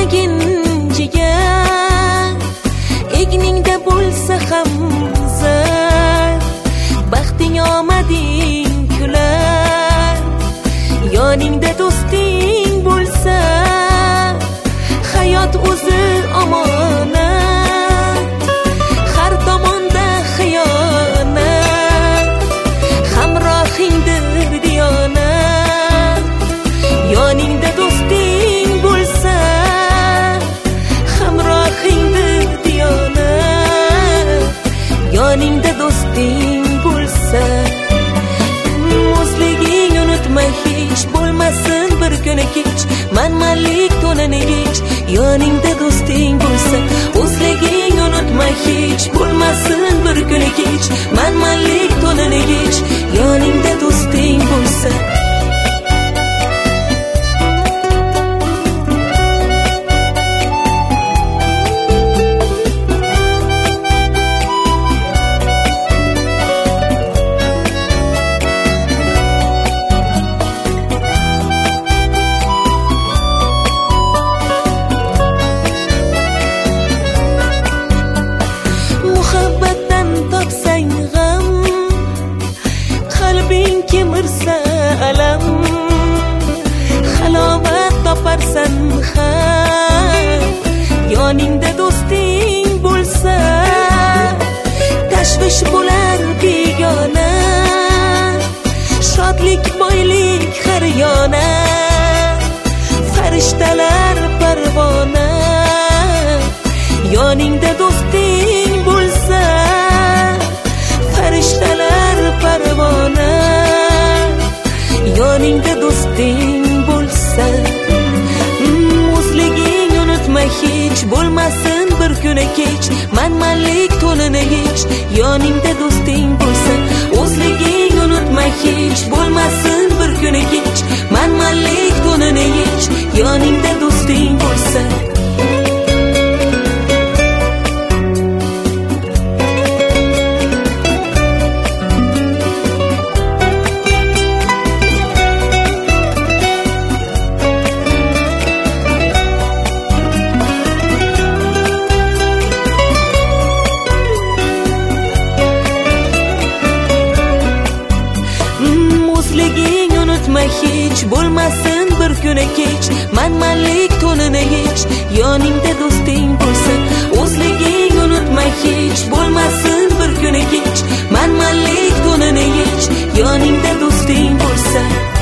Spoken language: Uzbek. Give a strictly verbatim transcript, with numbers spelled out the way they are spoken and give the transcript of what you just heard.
bermagin jigar, egningda bo'lsa ham zar, baxting omading kular. Yoningda do'sting bo'lsa, hayot o'zi omonat, har tomonda xiyonat, hamrohingdir diyonat. Yoningda do'sting bo'lsa, hamrohingdir diyonat. Yoningda do'sting bo'lsa, o'zliging unutma hech, bo'lmasin bir kuni kech, manmanlik to'nini yech. Yoningda do'sting bo'lsa, o'zliging unutma hech, bo'lmasin bir kuni kech, manmanlik to'nini yech. Yoningda do'sting bo'lsa. Muhabbatdan topsang g'am, qalbing kemirsa alam, halovat toparsan ham. Yoningda do'sting bo'lsa, tashvish bo'lar begona, shodlik boylik har yona, farishtalar parvona. Yoningda do'sting bo'lsa, farishtalar parvona. Yoningda do'sting bo'lsa, o'zliging unutma hech, bo'lmasin bir kuni kech, manmanlik to'nini yech. Yoningda do'sting bo'lsa, o'zliging unutma hech, bo'lmasin bir kuni kech, manmanlik to'nini yech. Yoningda do'sting bo'lsa. O'zliging unutma hech, bo'lmasin bir kuni kech, manmanlik to'nini yech. Yoningda do'sting bo'lsa, o'zliging unutma hech, bo'lmasin bir kuni kech, manmanlik to'nini yech. Yoningda do'sting bo'lsa.